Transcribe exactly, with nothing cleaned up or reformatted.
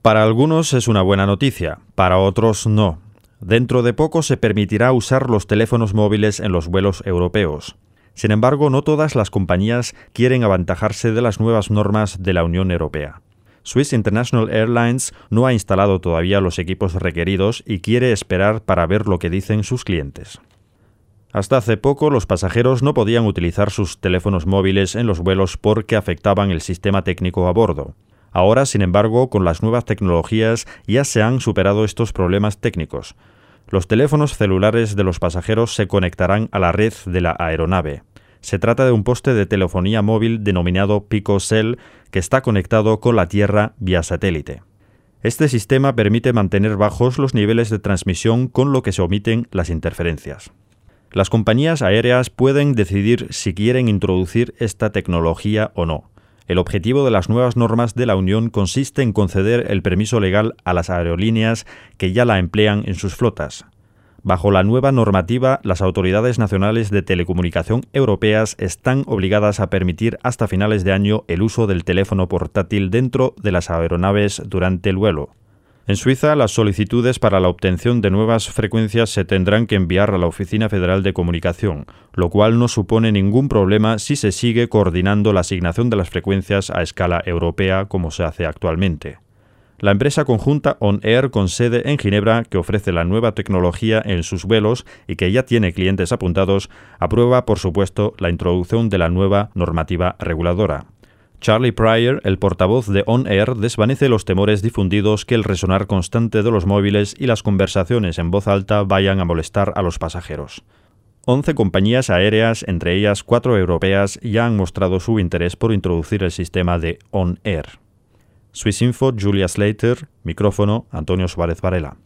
Para algunos es una buena noticia, para otros no. Dentro de poco se permitirá usar los teléfonos móviles en los vuelos europeos. Sin embargo, no todas las compañías quieren aventajarse de las nuevas normas de la Unión Europea. Swiss International Airlines no ha instalado todavía los equipos requeridos y quiere esperar para ver lo que dicen sus clientes. Hasta hace poco, los pasajeros no podían utilizar sus teléfonos móviles en los vuelos porque afectaban el sistema técnico a bordo. Ahora, sin embargo, con las nuevas tecnologías ya se han superado estos problemas técnicos. Los teléfonos celulares de los pasajeros se conectarán a la red de la aeronave. Se trata de un poste de telefonía móvil denominado PicoCell que está conectado con la Tierra vía satélite. Este sistema permite mantener bajos los niveles de transmisión, con lo que se omiten las interferencias. Las compañías aéreas pueden decidir si quieren introducir esta tecnología o no. El objetivo de las nuevas normas de la Unión consiste en conceder el permiso legal a las aerolíneas que ya la emplean en sus flotas. Bajo la nueva normativa, las autoridades nacionales de telecomunicación europeas están obligadas a permitir hasta finales de año el uso del teléfono portátil dentro de las aeronaves durante el vuelo. En Suiza, las solicitudes para la obtención de nuevas frecuencias se tendrán que enviar a la Oficina Federal de Comunicación, lo cual no supone ningún problema si se sigue coordinando la asignación de las frecuencias a escala europea como se hace actualmente. La empresa conjunta On Air, con sede en Ginebra, que ofrece la nueva tecnología en sus vuelos y que ya tiene clientes apuntados, aprueba, por supuesto, la introducción de la nueva normativa reguladora. Charlie Pryor, el portavoz de On Air, desvanece los temores difundidos que el resonar constante de los móviles y las conversaciones en voz alta vayan a molestar a los pasajeros. Once compañías aéreas, entre ellas cuatro europeas, ya han mostrado su interés por introducir el sistema de On Air. Swissinfo, Julia Slater, micrófono, Antonio Suárez Varela.